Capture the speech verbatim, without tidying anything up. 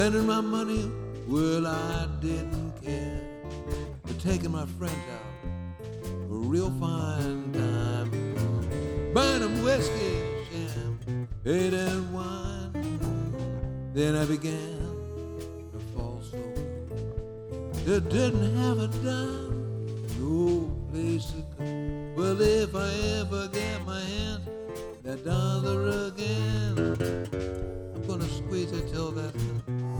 Spending my money, well, I didn't care. But taking my friends out for a real fine time. Buying them whiskey, champagne, and wine. Then I began to fall slow. It didn't have a dime, no place to go. Well, if I ever get